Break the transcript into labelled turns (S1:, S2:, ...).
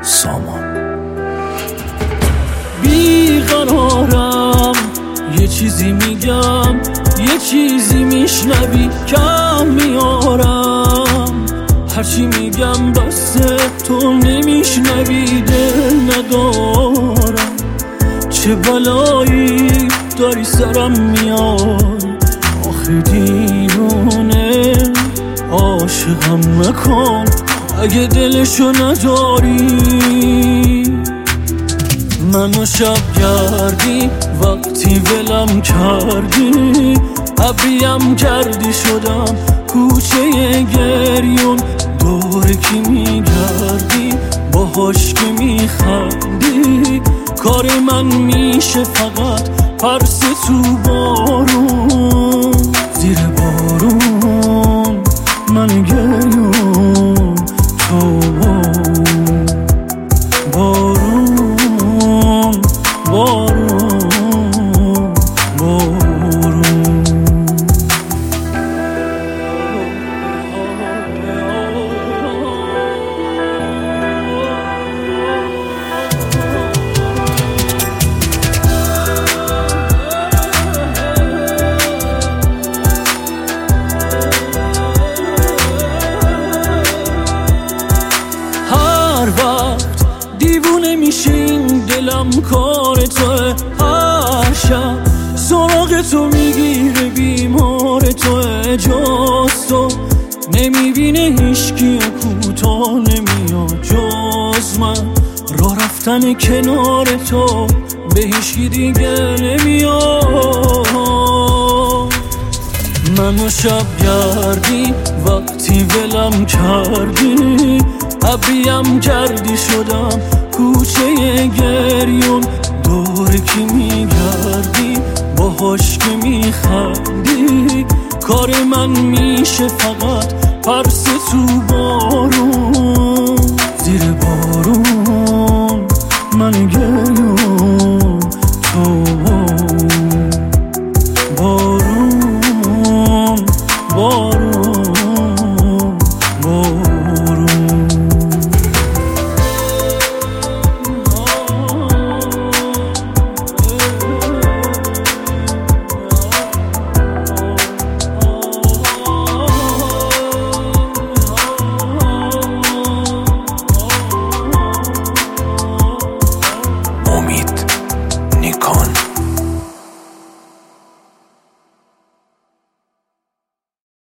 S1: سامان.
S2: بیقرارم، یه چیزی میگم یه چیزی میشنوی، کم میارم هرچی میگم بسته تو نمیشنوی. دل ندارم، چه بلایی داری سرم میاد، آخه دیوونه عاشقم نکن اگه دلشو نداری. منو شب گردی وقتی ولم کردی، ابریم کردی شدم کوچه گریون. دور کی میگردی باهاش که میخندی، کار من میشه فقط پرسه تو بارون. زیر بارون من گریون، تو بارون بارون بارون. هر وقت دیوونه میشین دلم کار توه، هر شب سراغ تو میگیره بیمار توه. جز تو نمیبینه هیچکی و کوتا نمیاد جز من، راه رفتن کنار تو به هیچکی دیگه نمیاد. منو شب گردی وقتی ولم کردی، ابریم کردی شدم کوچه گریون. دور کی میگردی باهاش که میخندی، کار من میشه فقط پرسه تو بارون. زیر بارون